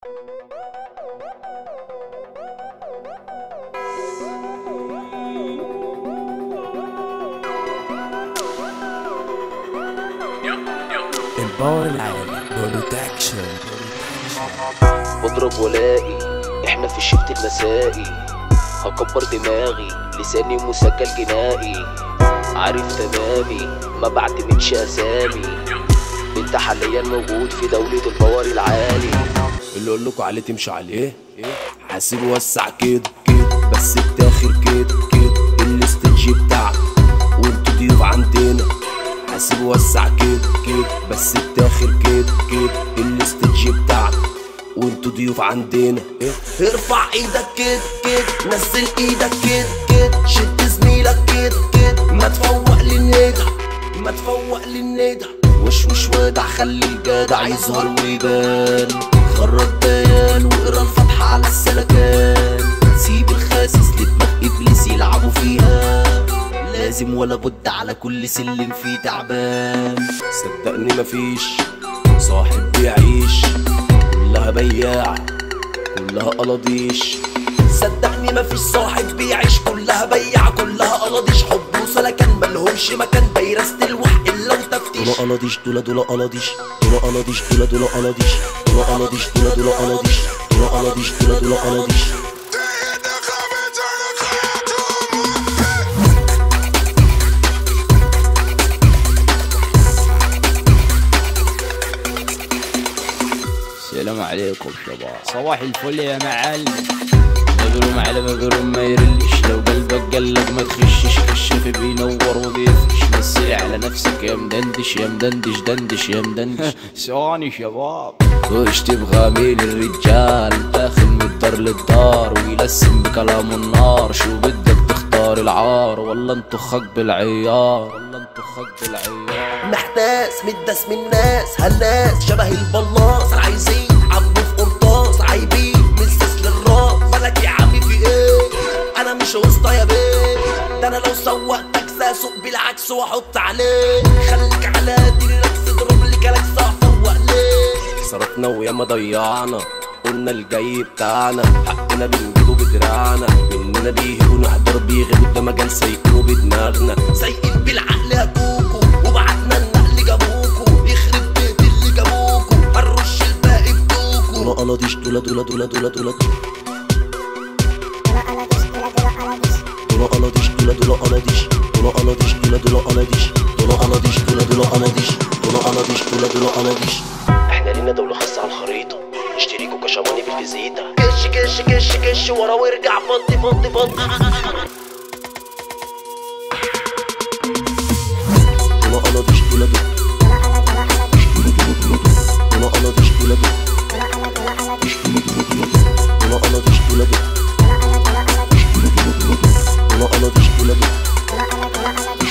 الباور العالي بروتكشن. بضرب ولاقي احنا في الشفت المسائي، هكبر دماغي لساني مسجل جنائي، عارف تمامي ما بعتمدش اسامي، انت حاليا موجود في دولة الباور العالي. اللي اقولكوا عليه تمشوا عليه، حاسب وسع كده كده بس التاخر كده كده الاستيدج بتاعك وانتوا ضيوف عندنا. حاسب وسع كده كده بس التاخر كده كده الاستيدج بتاعك وانتوا ضيوف عندنا. ارفع ايدك كده كده، نزل ايدك كده كده، شد زميلك كده كده، ما تفوق للندى ما تفوق للندى، وش ودع خلي الجدع يظهر ويبان، خرج بيان واقرا الفتحة على السلكان، سيب الخاسس لدماغ ابليس يلعبوا فيها، لازم ولا بد على كل سلم فيه تعبان. صدقني مفيش صاحب بيعيش، كلها بياع كلها قلاضيش. صدقني مفيش صاحب بيعيش، كلها بياع كلها قلاضيش، حب وسلكان ملهمش مكان، بيرست الوحق الا وتفتيش. دول قلاضيش دول قلاضيش دول قلاضيش دول قلاضيش دول قلاضيش دول قلاضيش دول قلاضيش دول قلاضيش. السلام عليكم شباب، صباح الفل يا معلم. مظلوم على مظلوم ما يرلش، لو قلبك قلب ما تخشش، كشف بينور وبيفرش، مثل على نفسك يا مدندش يا مدندش دندش يا مدندش. ثواني شباب، وش تبغى مين الرجال داخل من الدار للدار ويلسم بكلام النار، شو بدك تختار العار ولا انطخك بالعيار ولا انطخك بالعيار. محتاس مدس من الناس هالناس شبه البلاص، عايزين عبوا في قرطاس عايبين من سس للراس. مالك يا عمي في ايه؟ انا مش وسطى يا بيه، ده انا لو سوقتك ساسوق بالعكس واحط عليه، خليك على دينك تضرب لي كلاكس افوق ليه. صرفنا وياما ضيعنا، قلنا الجاي بتاعنا، حقنا بنجيبه بدراعنا، مننا بيهبوا نحضر بيغيبوا، ده مجال سايقينه بدماغنا، سايقين بالعقل يا كوكو وبعتنا النقل جابوكو، يخرب بيت اللي جابوكو، هنرش الباقي بدوكو. دول قلاضيش دول دول دول دول دول قلاضيش دول دول قلاضيش دول قلاضيش دول دول قلاضيش دول قلاضيش دول دول قلاضيش دول قلاضيش دول دول قلاضيش. احنا لينا دولة خاصة على الخريطة، اشتريكوا كشماني بالفيزيتا، كش كش كش كش ورا وارجع فضي فضي فضي. دول قلاضيش دول دول دول قلاضيش دول دول دول قلاضيش دول دول دول قلاضيش دول دول.